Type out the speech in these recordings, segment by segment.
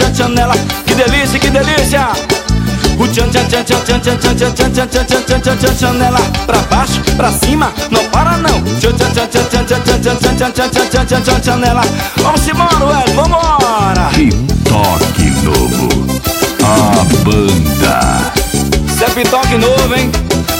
tchan tchan nela. Que delícia, que delícia. O tchan tchan tchan tchan tchan tchan tchan tchan tchan tchan tchan tchan tchan tchan tchan nela. Pra baixo, pra cima, não para não. Tchan tchan tchan tchan tchan tchan tchan tchan tchan tchan tchan tchan tchan tchan tchan nela. Vamos embora, Hélio, vambora. Pitoque Novo, a banda. Isso é Pitoque Novo, hein?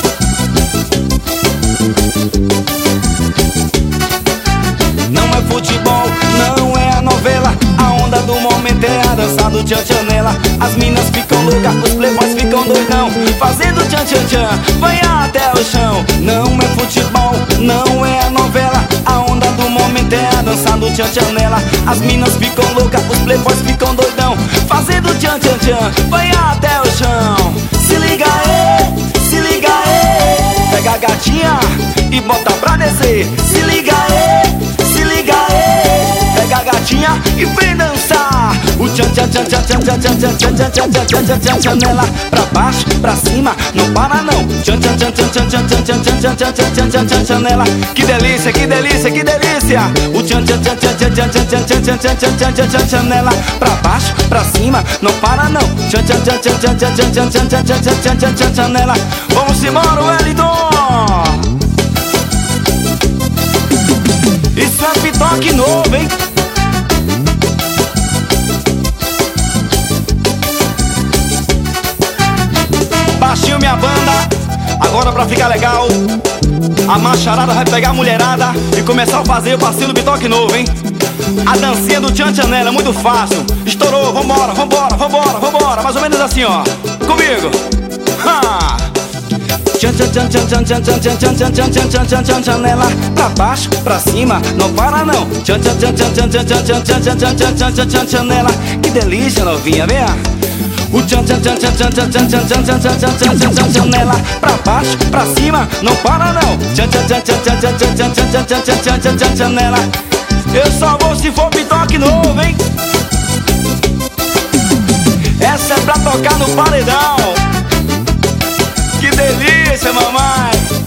Não é futebol, não é a novela. A onda do momento é a dança do tchan tchan nela. As minas ficam loucas, os playboys ficam doidão, fazendo tchan tchan tchan, vai até o chão. Não é futebol, não é a novela. A onda do momento é a dança do tchan tchan nela. As minas ficam loucas, os playboys ficam doidão, fazendo tchan tchan tchan, vai até o chão. Se liga aí, se liga aí. Pega a gatinha e bota pra descer. Se liga aí, se liga aí. Pega a gatinha e vem dançar. O tchan tchan tchan tchan tchan tchan tchan tchan tchan tchan tchan tchan tchan tchan nela. Pra baixo, pra cima, não para não. Tchan tchan tchan tchan tchan tchan tchan tchan tchan tchan tchan tchan tchan tchan nela. Que delícia, que delícia, que delícia. O tchan tchan tchan tchan tchan tchan tchan tchan tchan tchan tchan tchan tchan tchan nela. Pra baixo, pra cima, não para não. Tchan tchan tchan tchan tchan tchan tchan tchan tchan tchan tchan tchan tchan tchan nela. Vamos embora, Wellington. Isso é Pitoque Novo, hein? Baixinho minha banda. Agora pra ficar legal, a macharada vai pegar a mulherada e começar a fazer o passinho do Pitoque Novo, hein? A dancinha do tchan tchan nela é muito fácil. Estourou, vambora, vambora, vambora, vambora. Mais ou menos assim, ó. Comigo. Ha! Tchan tchan tchan tchan tchan tchan tchan tchan tchan tchan tchan tchan tchan tchan nela. Pra baixo, pra cima, não para não. Tchan tchan tchan tchan tchan tchan tchan tchan tchan tchan tchan tchan tchan tchan tchan nela. Que delícia, novinha, vem. O tchan tchan tchan tchan tchan tchan tchan tchan tchan tchan tchan tchan tchan tchan tchan nela. Pra baixo, pra cima, não para não. Tchan tchan tchan tchan tchan tchan tchan tchan tchan tchan tchan tchan tchan tchan tchan nela. Eu só vou se for Pitoque Novo, hein? Essa é pra tocar no paredão. Que delícia, mamãe.